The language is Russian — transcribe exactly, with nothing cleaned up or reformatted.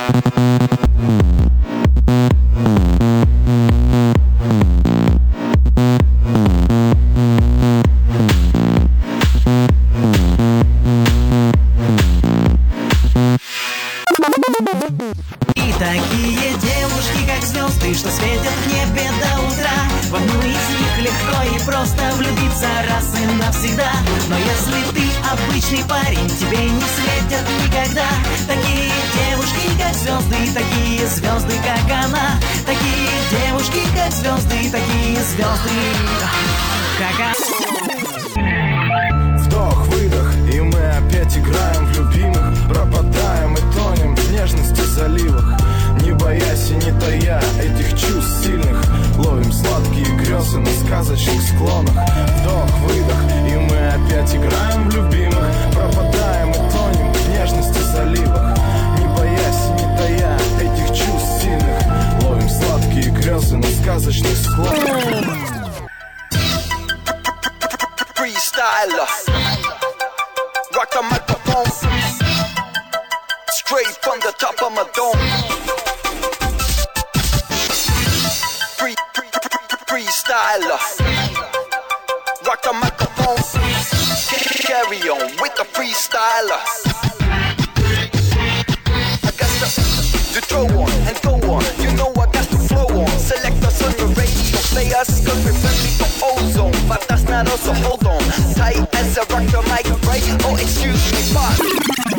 И такие девушки, как звезды, что светят в небе до утра. В одну из них легко и просто влюбиться раз и навсегда. Но если ты обычный парень, тебе не светят никогда такие девушки, как звезды, такие звезды, как она. Такие девушки, как звезды, такие звезды, как она. Вдох-выдох, и мы опять играем в любимых. Пропадаем и тонем в нежности заливах. Не боясь и не тая этих чувств сильных, ловим сладкие грезы на сказочных склонах. Вдох-выдох, и мы опять играем в любимых. Пропадаем и тонем в нежности заливах. Не боясь и не тая этих чувств сильных, ловим сладкие грезы на сказочных склонах. Freestyler, rock the microphone, straight from the top of my dome. Free, free, free, freestyler, rock the microphone, carry on with the freestyler. I got to, to throw on and go on, you know I got to flow on. Select us on your radio, play us cause we're friendly for ozone. But that's not also, hold on, tight as a rock the mic, right? Oh, excuse me, boss.